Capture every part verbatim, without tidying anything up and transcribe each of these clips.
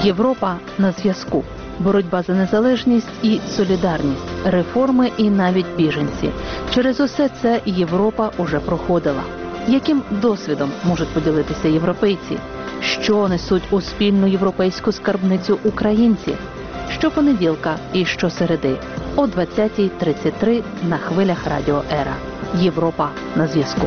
Європа на зв'язку. Боротьба за незалежність і солідарність, реформи і навіть біженці. Через усе це Європа уже проходила. Яким досвідом можуть поділитися європейці? Що несуть у спільну європейську скарбницю українці? Щопонеділка і щосереди о двадцятій тридцять три на хвилях Радіо Ера. Європа на зв'язку.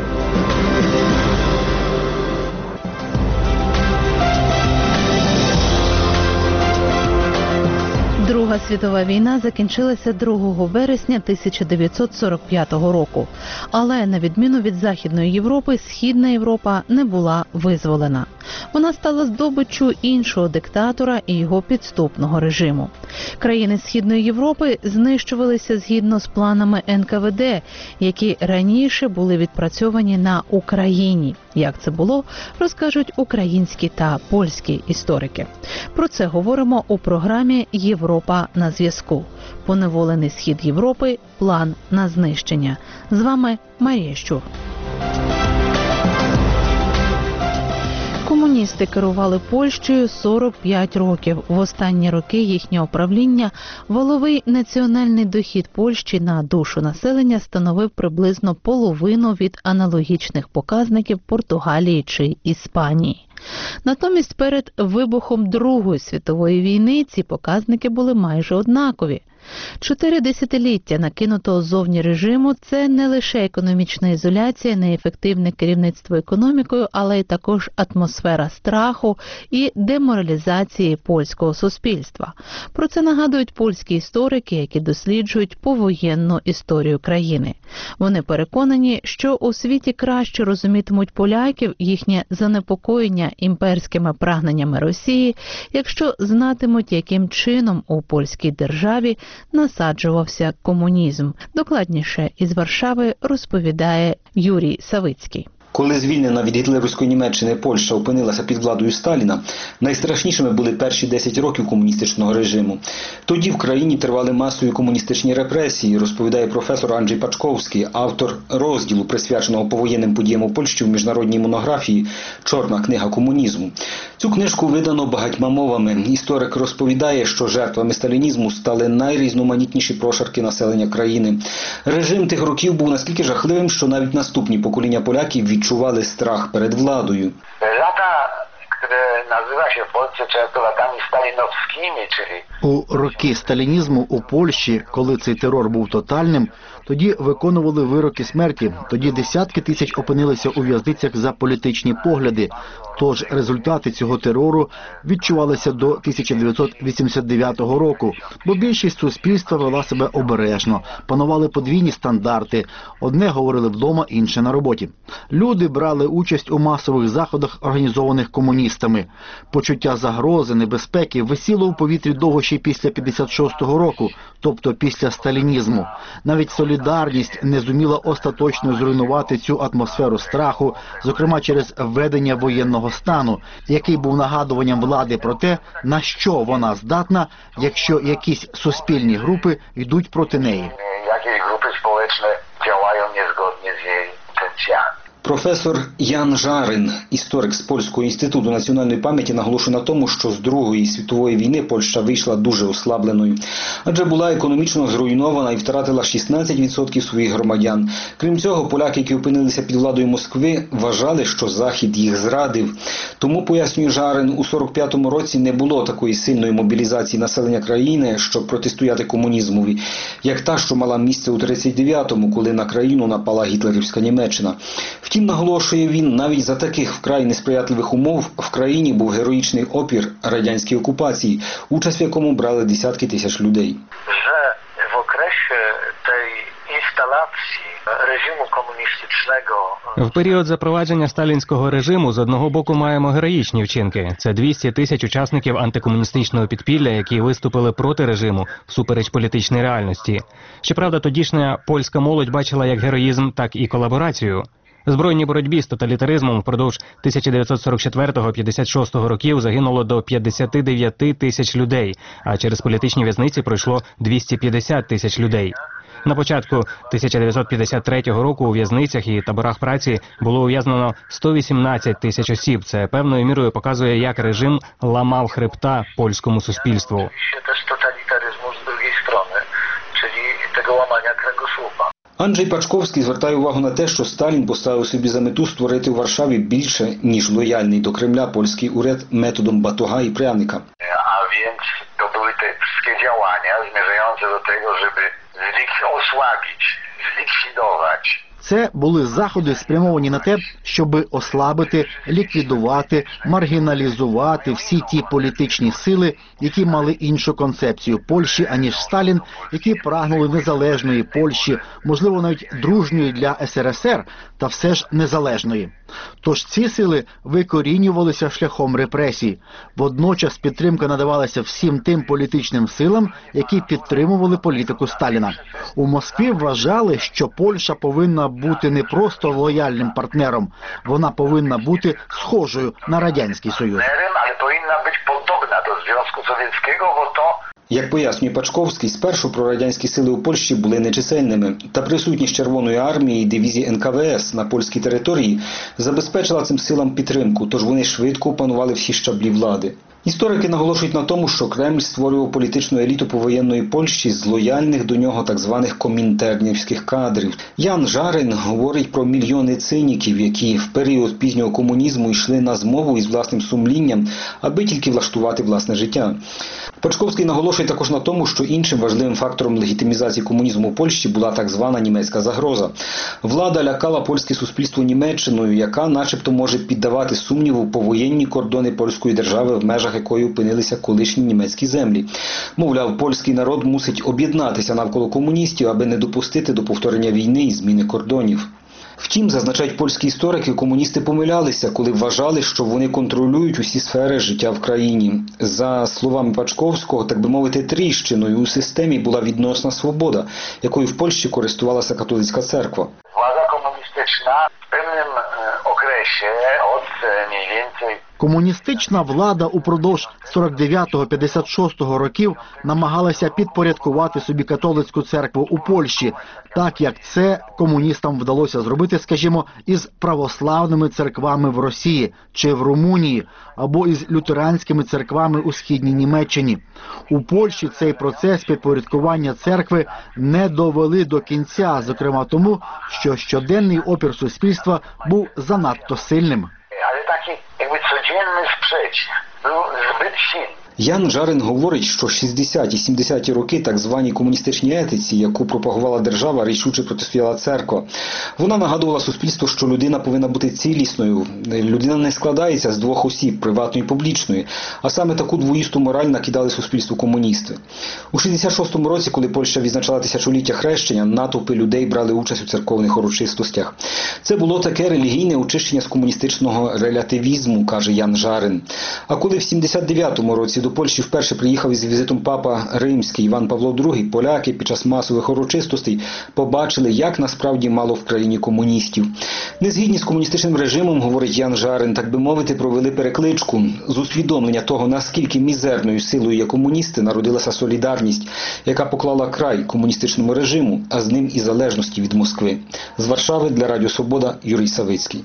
Друга світова війна закінчилася другого вересня тисяча дев'ятсот сорок п'ятого року. Але, на відміну від Західної Європи, Східна Європа не була визволена. Вона стала здобиччю іншого диктатора і його підступного режиму. Країни Східної Європи знищувалися згідно з планами ен ка ве де, які раніше були відпрацьовані на Україні. Як це було, розкажуть українські та польські історики. Про це говоримо у програмі «Європа на зв'язку». Поневолений Схід Європи. План на знищення. З вами Марія Щур. Комуністи керували Польщею сорок п'ять років. В останні роки їхнього правління валовий національний дохід Польщі на душу населення становив приблизно половину від аналогічних показників Португалії чи Іспанії. Натомість перед вибухом Другої світової війни ці показники були майже однакові. Чотири десятиліття накинутого ззовні режиму – це не лише економічна ізоляція, неефективне керівництво економікою, але й також атмосфера страху і деморалізації польського суспільства. Про це нагадують польські історики, які досліджують повоєнну історію країни. Вони переконані, що у світі краще розумітимуть поляків, їхнє занепокоєння імперськими прагненнями Росії, якщо знатимуть, яким чином у польській державі насаджувався комунізм. Докладніше із Варшави розповідає Юрій Савицький. Коли звільнена від гітлерівської Німеччини Польща опинилася під владою Сталіна, найстрашнішими були перші десять років комуністичного режиму. Тоді в країні тривали масові комуністичні репресії, розповідає професор Анджей Пачковський, автор розділу, присвяченого повоєнним подіям у Польщі в міжнародній монографії «Чорна книга комунізму». Цю книжку видано багатьма мовами. Історик розповідає, що жертвами сталінізму стали найрізноманітніші прошарки населення країни. Режим тих років був наскільки жахливим, що навіть наступні покоління поляків відчували страх перед владою. Лата, які називають в Польщі часто латами сталіновськими, czyli... У роки сталінізму у Польщі, коли цей терор був тотальним, тоді виконували вироки смерті, тоді десятки тисяч опинилися у в'язницях за політичні погляди. Тож результати цього терору відчувалися до тисяча дев'ятсот вісімдесят дев'ятого року, бо більшість суспільства вела себе обережно, панували подвійні стандарти, одне говорили вдома, інше на роботі. Люди брали участь у масових заходах, організованих комуністами. Почуття загрози, небезпеки висіло у повітрі довго ще й після п'ятдесят шостого року, тобто після сталінізму. Навіть солідарність не зуміла остаточно зруйнувати цю атмосферу страху, зокрема через введення воєнного стану, який був нагадуванням влади про те, на що вона здатна, якщо якісь суспільні групи йдуть проти неї. Які групи сполучні діяють незгодні з її інтенціями. Професор Ян Жарин, історик з Польського інституту національної пам'яті, наголошує на тому, що з Другої світової війни Польща вийшла дуже ослабленою, адже була економічно зруйнована і втратила шістнадцять відсотків своїх громадян. Крім цього, поляки, які опинилися під владою Москви, вважали, що Захід їх зрадив. Тому, пояснює Жарин, у сорок п'ятому році не було такої сильної мобілізації населення країни, щоб протистояти комунізмові, як та, що мала місце у тридцять дев'ятому, коли на країну напала гітлерівська Німеччина. Втім, наголошує він, навіть за таких вкрай несприятливих умов в країні був героїчний опір радянській окупації, участь в якому брали десятки тисяч людей. Що в окресі тієї інсталяції режиму комуністичного... В період запровадження сталінського режиму з одного боку маємо героїчні вчинки. Це двісті тисяч учасників антикомуністичного підпілля, які виступили проти режиму всупереч політичній реальності. Щоправда, тодішня польська молодь бачила як героїзм, так і колаборацію. Збройній боротьбі з тоталітаризмом впродовж тисяча дев'ятсот сорок четвертого - п'ятдесят шостого років загинуло до п'ятдесят дев'ять тисяч людей, а через політичні в'язниці пройшло двісті п'ятдесят тисяч людей. На початку тисяча дев'ятсот п'ятдесят третього року у в'язницях і таборах праці було ув'язнено сто вісімнадцять тисяч осіб. Це певною мірою показує, як режим ламав хребта польському суспільству. Się też totalitaryzmu z drugiej strony, czyli tego łamania kręgosłupa. Анджей Пачковський звертає увагу на те, що Сталін поставив собі за мету створити у Варшаві більше, ніж лояльний до Кремля польський уряд методом батога і пряника. A więc to były te wszystkie działania zmierzające do tego, żeby zlik- osłabić, zlikwidować Це були заходи, спрямовані на те, щоб ослабити, ліквідувати, маргіналізувати всі ті політичні сили, які мали іншу концепцію Польщі, аніж Сталін, які прагнули незалежної Польщі, можливо, навіть дружньої для ес ер ес ер, та все ж незалежної. Тож ці сили викорінювалися шляхом репресій. Водночас підтримка надавалася всім тим політичним силам, які підтримували політику Сталіна. У Москві вважали, що Польща повинна бути не просто лояльним партнером, вона повинна бути схожою на Радянський Союз. ale powinna być podobna do Związku Sowieckiego, bo to Як пояснює Пачковський, спершу прорадянські сили у Польщі були нечисельними, та присутність Червоної армії і дивізії ен ка ве ес на польській території забезпечила цим силам підтримку, тож вони швидко опанували всі щаблі влади. Історики наголошують на тому, що Кремль створював політичну еліту повоєнної Польщі з лояльних до нього так званих комінтернівських кадрів. Ян Жарин говорить про мільйони циніків, які в період пізнього комунізму йшли на змову із власним сумлінням, аби тільки влаштувати власне життя. Пачковський наголошує також на тому, що іншим важливим фактором легітимізації комунізму у Польщі була так звана німецька загроза. Влада лякала польське суспільство Німеччиною, яка начебто може піддавати сумніву повоєнні кордони польської держави, в межах якої опинилися колишні німецькі землі. Мовляв, польський народ мусить об'єднатися навколо комуністів, аби не допустити до повторення війни і зміни кордонів. Втім, зазначають польські історики, комуністи помилялися, коли вважали, що вони контролюють усі сфери життя в країні. За словами Пачковського, так би мовити, тріщиною у системі була відносна свобода, якою в Польщі користувалася католицька церква. władza komunistyczna w pewnym e, okresie od e, mniej więcej Комуністична влада упродовж сорок дев'ятого - п'ятдесят шостого років намагалася підпорядкувати собі католицьку церкву у Польщі, так як це комуністам вдалося зробити, скажімо, із православними церквами в Росії чи в Румунії, або із лютеранськими церквами у східній Німеччині. У Польщі цей процес підпорядкування церкви не довели до кінця, зокрема тому, що щоденний опір суспільства був занадто сильним. ale taki jakby codzienny sprzeciw był zbyt silny. Ян Жарин говорить, що шістдесяті і сімдесяті роки так званій комуністичній етиці, яку пропагувала держава, рішуче протистояла церква. Вона нагадувала суспільству, що людина повинна бути цілісною. Людина не складається з двох осіб, приватної і публічної. А саме таку двоїсту мораль накидали суспільству комуністи. У шістдесят шостому році, коли Польща відзначала тисячоліття хрещення, натовпи людей брали участь у церковних урочистостях. Це було таке релігійне очищення з комуністичного релятивізму, каже Ян Жарин. А коли в сімдесят дев'ятому році до Польщі вперше приїхав із візитом папа Римський Іван Павло другий, поляки під час масових урочистостей побачили, як насправді мало в країні комуністів. Незгідні з комуністичним режимом, говорить Ян Жарин, так би мовити, провели перекличку. З усвідомлення того, наскільки мізерною силою є комуністи, народилася солідарність, яка поклала край комуністичному режиму, а з ним і залежності від Москви. З Варшави для Радіо Свобода Юрій Савицький.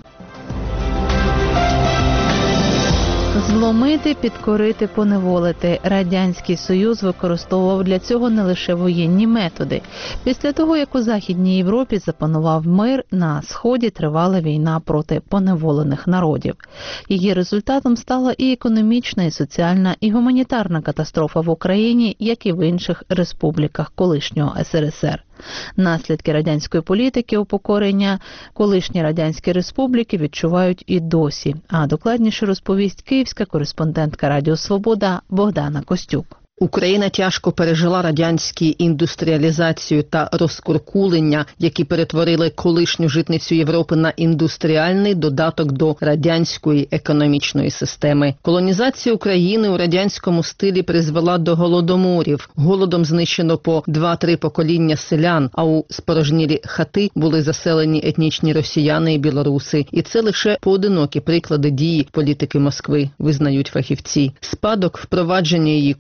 Зломити, підкорити, поневолити. Радянський Союз використовував для цього не лише воєнні методи. Після того, як у Західній Європі запанував мир, на Сході тривала війна проти поневолених народів. Її результатом стала і економічна, і соціальна, і гуманітарна катастрофа в Україні, як і в інших республіках колишнього ес ер ес ер. Наслідки радянської політики упокорення колишні радянські республіки відчувають і досі. А докладніше розповість київська кореспондентка Радіо Свобода Богдана Костюк. Україна тяжко пережила радянську індустріалізацію та розкуркулення, які перетворили колишню житницю Європи на індустріальний додаток до радянської економічної системи. Колонізація України у радянському стилі призвела до голодоморів. Голодом знищено по два-три покоління селян, а у спорожнілі хати були заселені етнічні росіяни і білоруси. І це лише поодинокі приклади дії політики Москви, визнають фахівці. Спадок впровадження її коштував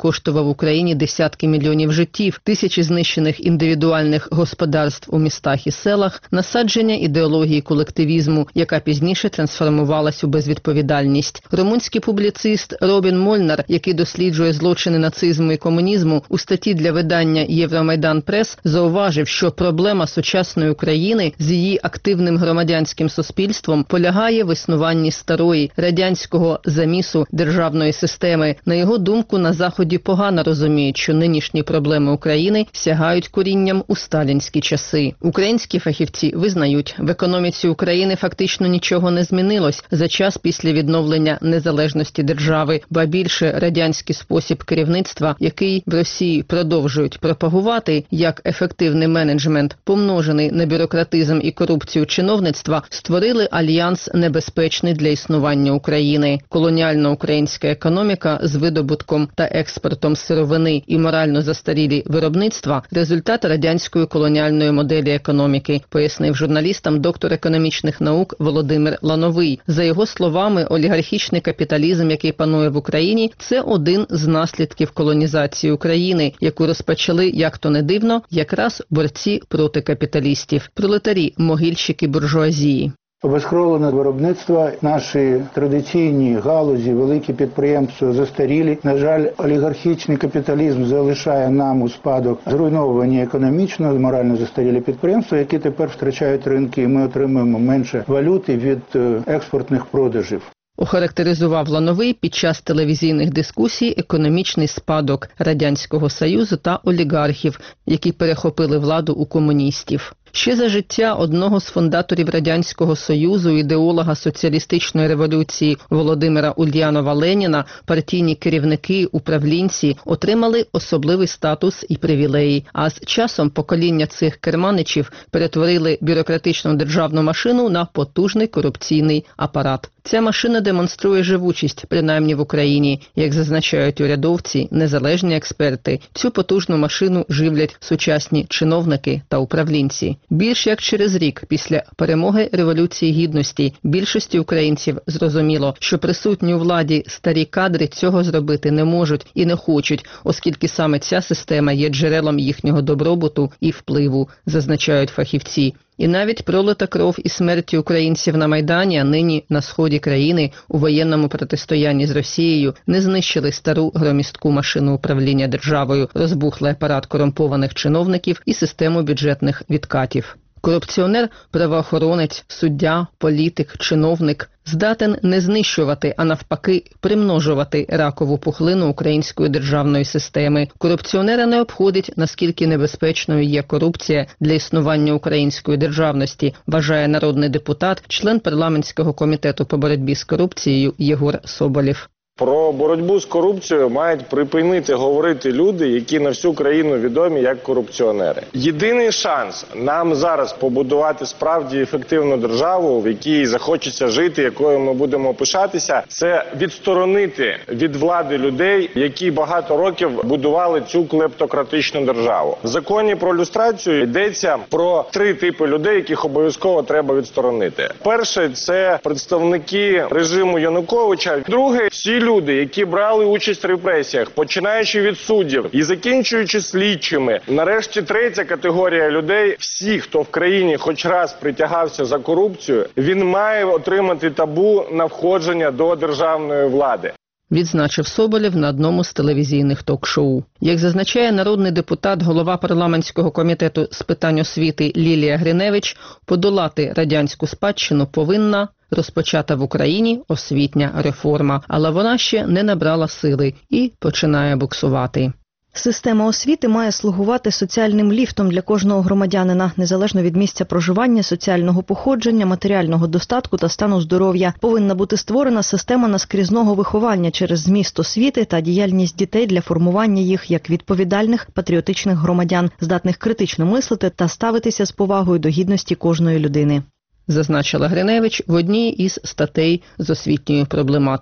в Україні десятки мільйонів життів, тисячі знищених індивідуальних господарств у містах і селах, насадження ідеології колективізму, яка пізніше трансформувалась у безвідповідальність. Румунський публіцист Робін Мольнар, який досліджує злочини нацизму і комунізму, у статті для видання «Євромайдан Прес» зауважив, що проблема сучасної України з її активним громадянським суспільством полягає в існуванні старої, радянського замісу державної системи. На його думку, на Заході погано розуміють, що нинішні проблеми України сягають корінням у сталінські часи. Українські фахівці визнають, в економіці України фактично нічого не змінилось за час після відновлення незалежності держави, ба більше радянський спосіб керівництва, який в Росії продовжують пропагувати як ефективний менеджмент, помножений на бюрократизм і корупцію чиновництва, створили альянс небезпечний для існування України. Колоніальна українська економіка з видобутком та експортом сировини і морально застарілі виробництва – результат радянської колоніальної моделі економіки, пояснив журналістам доктор економічних наук Володимир Лановий. За його словами, олігархічний капіталізм, який панує в Україні, це один з наслідків колонізації України, яку розпочали, як то не дивно, якраз борці проти капіталістів, пролетарі, могильщики буржуазії. Обезкровлене виробництво, наші традиційні галузі, великі підприємства застарілі. На жаль, олігархічний капіталізм залишає нам у спадок зруйновані економічно, морально застарілі підприємства, які тепер втрачають ринки, і ми отримуємо менше валюти від експортних продажів. Охарактеризував Лановий під час телевізійних дискусій економічний спадок Радянського Союзу та олігархів, які перехопили владу у комуністів. Ще за життя одного з фундаторів Радянського Союзу, ідеолога соціалістичної революції Володимира Ульянова-Леніна, партійні керівники, управлінці отримали особливий статус і привілеї, а з часом покоління цих керманичів перетворили бюрократичну державну машину на потужний корупційний апарат. Ця машина демонструє живучість, принаймні в Україні. Як зазначають урядовці, незалежні експерти, цю потужну машину живлять сучасні чиновники та управлінці. Більш як через рік після перемоги Революції Гідності більшості українців зрозуміло, що присутні у владі старі кадри цього зробити не можуть і не хочуть, оскільки саме ця система є джерелом їхнього добробуту і впливу, зазначають фахівці. І навіть пролита кров і смерті українців на Майдані, а нині на сході країни у воєнному протистоянні з Росією не знищили стару громістку машину управління державою, розбухлий апарат корумпованих чиновників і систему бюджетних відкатів. Корупціонер, правоохоронець, суддя, політик, чиновник здатен не знищувати, а навпаки примножувати ракову пухлину української державної системи. Корупціонера не обходить, наскільки небезпечною є корупція для існування української державності, вважає народний депутат, член парламентського комітету по боротьбі з корупцією Єгор Соболєв. Про боротьбу з корупцією мають припинити говорити люди, які на всю країну відомі як корупціонери. Єдиний шанс нам зараз побудувати справді ефективну державу, в якій захочеться жити, якою ми будемо пишатися, це відсторонити від влади людей, які багато років будували цю клептократичну державу. В законі про люстрацію йдеться про три типи людей, яких обов'язково треба відсторонити. Перше – це представники режиму Януковича. Друге – всі люди, які брали участь в репресіях, починаючи від суддів і закінчуючи слідчими. Нарешті третя категорія людей, всі, хто в країні хоч раз притягався за корупцію, він має отримати табу на входження до державної влади. Відзначив Соболєв на одному з телевізійних ток-шоу. Як зазначає народний депутат, голова парламентського комітету з питань освіти Лілія Гриневич, подолати радянську спадщину повинна розпочата в Україні освітня реформа, але вона ще не набрала сили і починає буксувати. Система освіти має слугувати соціальним ліфтом для кожного громадянина, незалежно від місця проживання, соціального походження, матеріального достатку та стану здоров'я. Повинна бути створена система наскрізного виховання через зміст освіти та діяльність дітей для формування їх як відповідальних, патріотичних громадян, здатних критично мислити та ставитися з повагою до гідності кожної людини. Зазначила Гриневич в одній із статей з освітньої проблематики.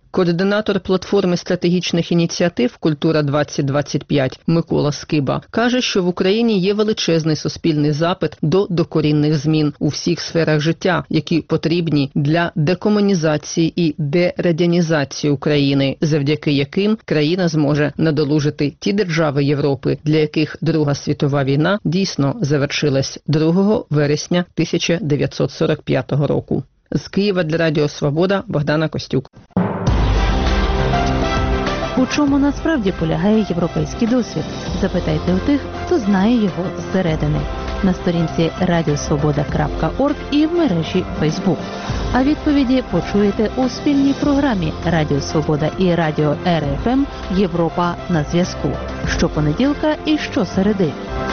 Координатор платформи стратегічних ініціатив «Культура двадцять двадцять п'ять» Микола Скиба каже, що в Україні є величезний суспільний запит до докорінних змін у всіх сферах життя, які потрібні для декомунізації і дерадянізації України, завдяки яким країна зможе надолужити ті держави Європи, для яких Друга світова війна дійсно завершилась другого вересня тисяча дев'ятсот сорок п'ятого року. З Києва для Радіо Свобода Богдана Костюк. У чому насправді полягає європейський досвід? Запитайте у тих, хто знає його зсередини. На сторінці радіосвобода крапка орг і в мережі Фейсбук. А відповіді почуєте у спільній програмі Радіо Свобода і Радіо Ер Еф Ем «Європа на зв'язку». Щопонеділка і щосереди.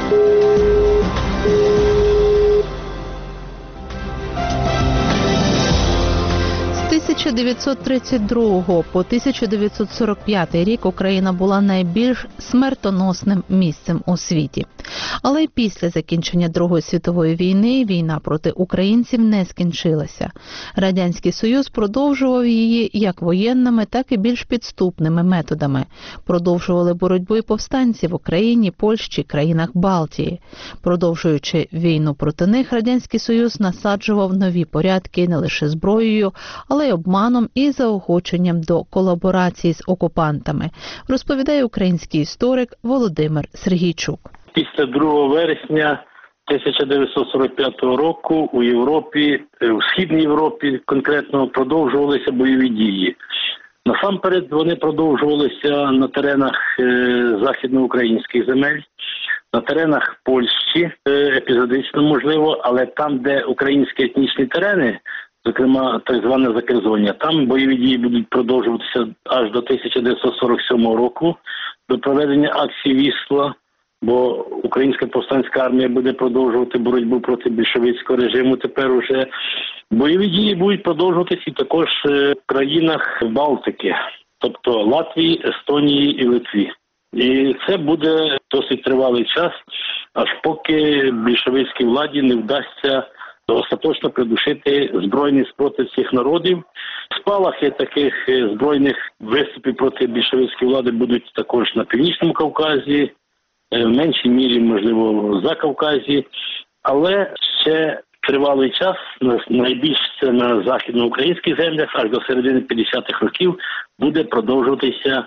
З тисяча дев'ятсот тридцять другого по тисяча дев'ятсот сорок п'ятий рік Україна була найбільш смертоносним місцем у світі. Але й після закінчення Другої світової війни війна проти українців не скінчилася. Радянський Союз продовжував її як воєнними, так і більш підступними методами. Продовжували боротьбу і повстанці в Україні, Польщі, країнах Балтії. Продовжуючи війну проти них, Радянський Союз насаджував нові порядки не лише зброєю, але й обманом і заохоченням до колаборації з окупантами, розповідає український історик Володимир Сергійчук. Після другого вересня тисяча дев'ятсот сорок п'ятого року у Європі, в Східній Європі конкретно, продовжувалися бойові дії. Насамперед вони продовжувалися на теренах західноукраїнських земель, на теренах Польщі, епізодично можливо, але там, де українські етнічні терени, зокрема так зване Закерзоння, там бойові дії будуть продовжуватися аж до тисяча дев'ятсот сорок сьомого року, до проведення акції Вісла, бо українська повстанська армія буде продовжувати боротьбу проти більшовицького режиму. Тепер уже бойові дії будуть продовжуватися і також в країнах Балтики, тобто Латвії, Естонії і Литві. І це буде досить тривалий час, аж поки більшовицькій владі не вдасться остаточно придушити збройний спротив цих народів. Спалахи таких збройних виступів проти більшовицької влади будуть також на Північному Кавказі, в меншій мірі, можливо, в Закавказі, але ще тривалий час, найбільше це на західноукраїнських землях, аж до середини п'ятдесятих років, буде продовжуватися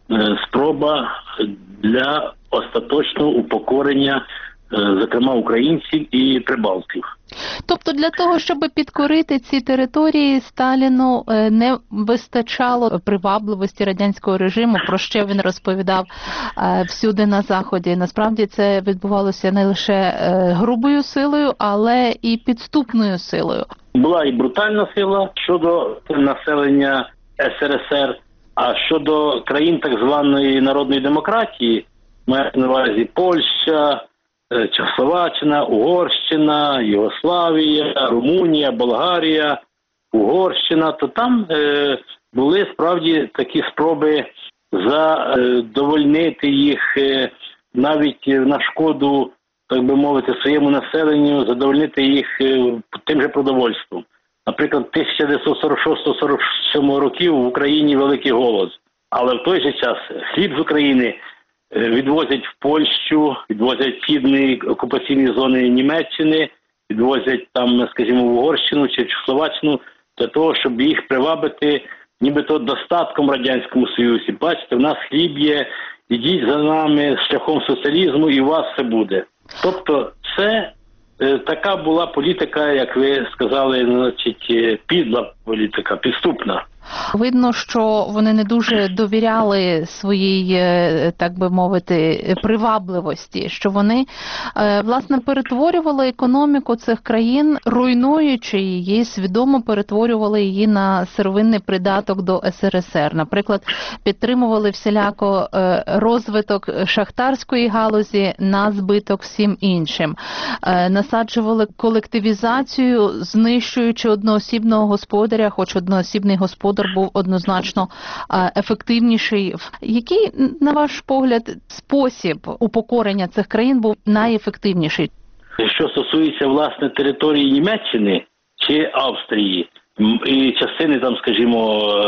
спроба для остаточного упокорення, зокрема, українців і прибалтів. Тобто для того, щоб підкорити ці території, Сталіну не вистачало привабливості радянського режиму, про що він розповідав всюди на Заході. Насправді це відбувалося не лише грубою силою, але і підступною силою. Була і брутальна сила щодо населення ес ер ес ер, а щодо країн так званої народної демократії, маю на увазі Польща, Чехословаччина, Угорщина, Югославія, Румунія, Болгарія, Угорщина, то там е, були справді такі спроби задовольнити їх е, навіть на шкоду, так би мовити, своєму населенню, задовольнити їх е, тим же продовольством. Наприклад, тисяча дев'ятсот сорок шостого — сорок сьомого років в Україні великий голод, але в той же час хліб з України відвозять в Польщу, відвозять в східні окупаційні зони Німеччини, відвозять там, скажімо, в Угорщину чи в Чехословаччину, для того, щоб їх привабити нібито достатком в Радянському Союзі. Бачите, в нас хліб є, ідіть за нами шляхом соціалізму і у вас все буде. Тобто це е, така була політика, як ви сказали, значить, підла політика, підступна. Видно, що вони не дуже довіряли своїй, так би мовити, привабливості, що вони, власне, перетворювали економіку цих країн, руйнуючи її, свідомо перетворювали її на сировинний придаток до ес ер ес ер. Наприклад, підтримували всіляко розвиток шахтарської галузі на збиток всім іншим. Насаджували колективізацію, знищуючи одноосібного господаря, хоч одноосібний господар був однозначно ефективніший. Який, на ваш погляд, спосіб упокорення цих країн був найефективніший? Що стосується, власне, території Німеччини чи Австрії, і частини, там, скажімо,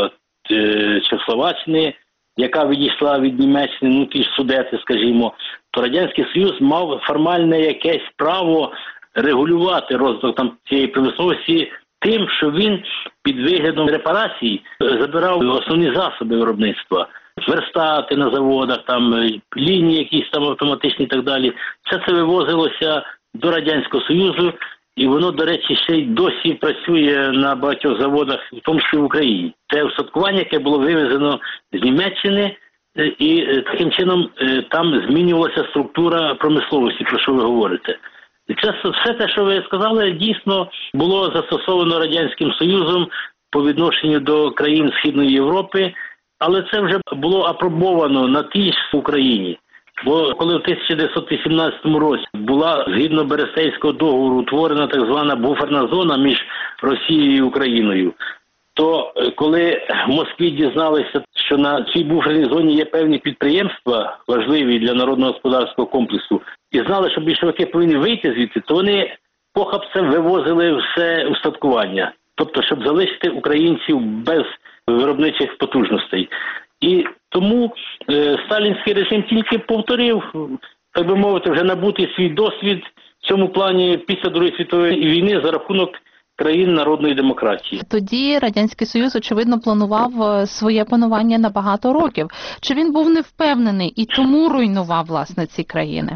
е, Чехословаччини, яка відійшла від Німеччини, ну ті ж Судети, скажімо, то Радянський Союз мав формальне якесь право регулювати розвиток там цієї промисловості тим, що він під виглядом репарацій забирав основні засоби виробництва. Верстати на заводах, там лінії якісь там автоматичні і так далі. Все це вивозилося до Радянського Союзу, і воно, до речі, ще й досі працює на багатьох заводах, в тому числі в Україні. Це устаткування, яке було вивезено з Німеччини, і таким чином там змінювалася структура промисловості, про що ви говорите. І це все те, що ви сказали, дійсно було застосовано Радянським Союзом по відношенню до країн Східної Європи, але це вже було апробовано на тій ж Україні. Бо коли в тисяча дев'ятсот вісімнадцятому році була, згідно Берестейського договору, утворена так звана буферна зона між Росією і Україною, то коли в Москві дізналися, що на цій буферній зоні є певні підприємства, важливі для народного господарського комплексу, і знали, що більшовики повинні вийти звідти, то вони похапцем вивозили все устаткування. Тобто, щоб залишити українців без виробничих потужностей. І тому е, сталінський режим тільки повторив, так би мовити, вже набутий свій досвід в цьому плані після Другої світової війни за рахунок країн народної демократії. Тоді Радянський Союз, очевидно, планував своє панування на багато років. Чи він був не впевнений і тому руйнував, власне, ці країни?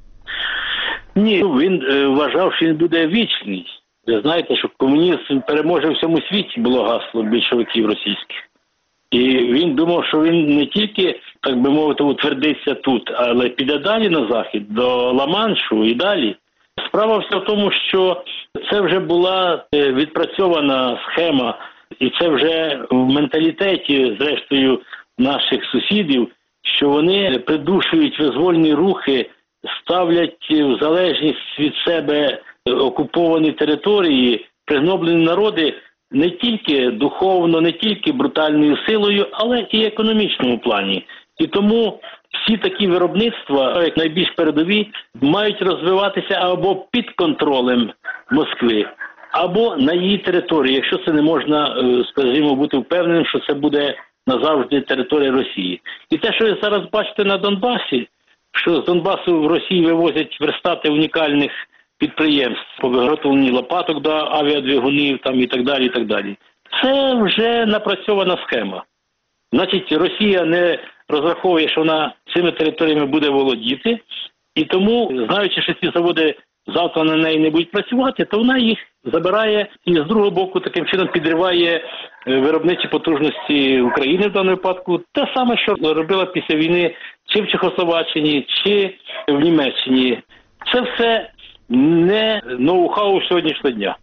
Ні, він е, вважав, що він буде вічний. Ви знаєте, що комунізм переможе в всьому світі, було гасло більшовиків російських. І він думав, що він не тільки, так би мовити, утвердиться тут, але піде далі на захід, до Ла-Маншу і далі. Справа вся в тому, що це вже була відпрацьована схема, і це вже в менталітеті, зрештою, наших сусідів, що вони придушують визвольні рухи, ставлять в залежність від себе окуповані території, пригноблені народи не тільки духовно, не тільки брутальною силою, але і в економічному плані. І тому всі такі виробництва, як найбільш передові, мають розвиватися або під контролем Москви, або на її території, якщо це не можна, скажімо, бути впевненим, що це буде назавжди територія Росії. І те, що ви зараз бачите на Донбасі, що з Донбасу в Росії вивозять верстати унікальних підприємств по виготовленню лопаток до авіадвигунів там, і так далі, і так далі. Це вже напрацьована схема. Значить, Росія не розраховує, що вона цими територіями буде володіти, і тому, знаючи, що ці заводи завтра на неї не будуть працювати, то вона їх забирає і з другого боку таким чином підриває виробничі потужності України в даному випадку. Те саме, що робила після війни чи в Чехословаччині, чи в Німеччині. Це все не ноу-хау сьогоднішнього дня.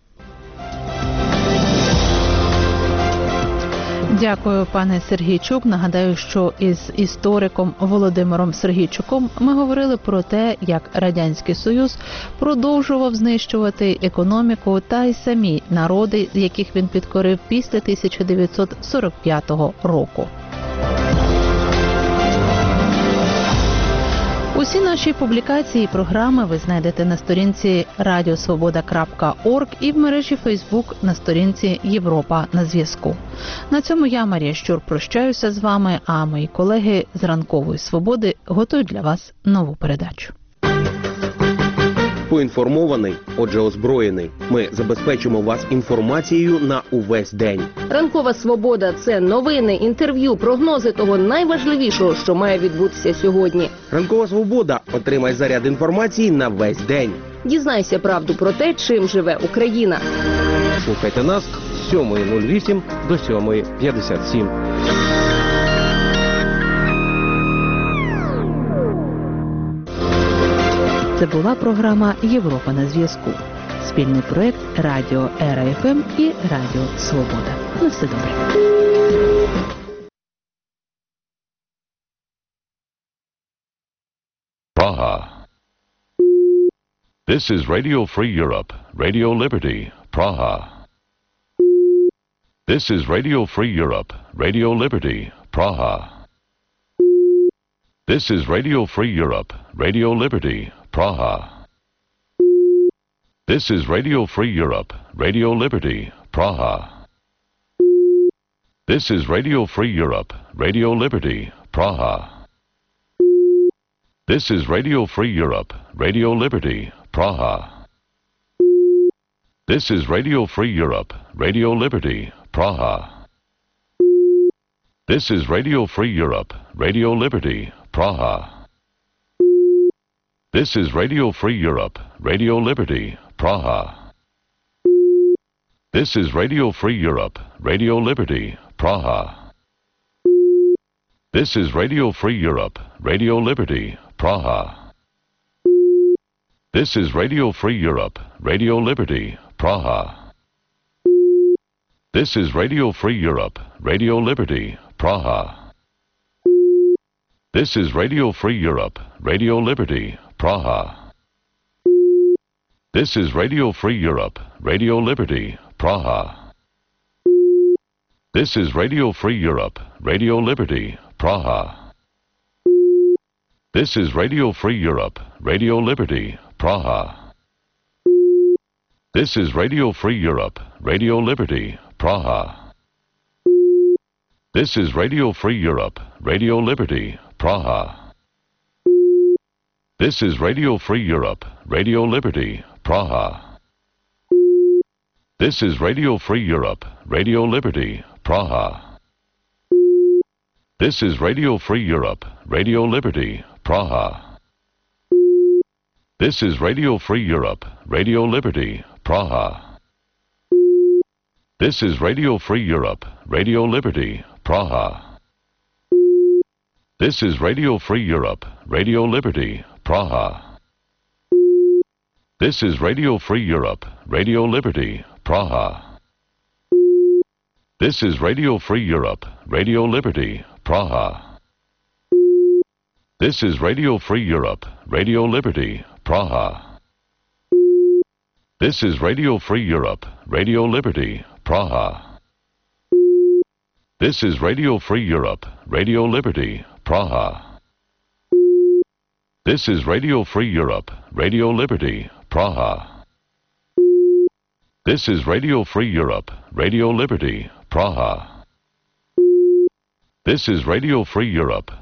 Дякую, пане Сергійчук. Нагадаю, що із істориком Володимиром Сергійчуком ми говорили про те, як Радянський Союз продовжував знищувати економіку та й самі народи, яких він підкорив після тисяча дев'ятсот сорок п'ятого року. Усі наші публікації і програми ви знайдете на сторінці радіосвобода крапка орг і в мережі Фейсбук на сторінці Європа на зв'язку. На цьому я, Марія Щур, прощаюся з вами, а мої колеги з Ранкової Свободи готують для вас нову передачу. Поінформований, отже озброєний. Ми забезпечимо вас інформацією на увесь день. Ранкова Свобода – це новини, інтерв'ю, прогнози того найважливішого, що має відбутися сьогодні. Ранкова Свобода. Отримай заряд інформації на весь день. Дізнайся правду про те, чим живе Україна. Слухайте нас з сьомої нуль вісім до сьомої п'ятдесят сім. Це була програма «Європа на зв'язку». Спільний проект Радіо Ера Еф Ем і Радіо Свобода. На все добре. Praha. This is Radio Free Europe, Radio Liberty, Praha. This is Radio Free Europe, Radio Liberty, Praha. This is Radio Free Europe, Radio Liberty, Praha. This is Radio Free Europe, Radio Liberty, Praha. This is Radio Free Europe, Radio Liberty, Praha. This is Radio Free Europe, Radio Liberty, Praha. This is Radio Free Europe, Radio Liberty, Praha. This is Radio Free Europe, Radio Liberty, Praha. This is Radio Free Europe, Radio Liberty, Praha. This is Radio Free Europe, Radio Liberty, Praha. This is Radio Free Europe, Radio Liberty, Praha. This is Radio Free Europe, Radio Liberty, Praha. This is Radio Free Europe, Radio Liberty, Praha. This is Radio Free Europe, Radio Liberty, Praha. This is Radio Free Europe, Radio Liberty, Praha. This is Radio Free Europe, Radio Liberty, Praha. This is Radio Free Europe, Radio Liberty, Praha. This is Radio Free Europe, Radio Liberty, Praha. This is Radio Free Europe, Radio Liberty, Praha. This is Radio Free Europe, Radio Liberty, Praha. This is Radio Free Europe, Radio Liberty, Praha. This is Radio Free Europe, Radio Liberty, Praha. This is Radio Free Europe, Radio Liberty, Praha. This is Radio Free Europe, Radio Liberty, Praha. This is Radio Free Europe, Radio Liberty, Praha. This is Radio Free Europe, Radio Liberty, Praha. This is Radio Free Europe, Radio Liberty, Praha. This is Radio Free Europe, Radio Liberty, Praha. This is Radio Free Europe, Radio Liberty, Praha. This is Radio Free Europe, Radio Liberty, Praha. This is Radio Free Europe, Radio Liberty, Praha. This is Radio Free Europe, Radio Liberty, Praha. This is Radio Free Europe,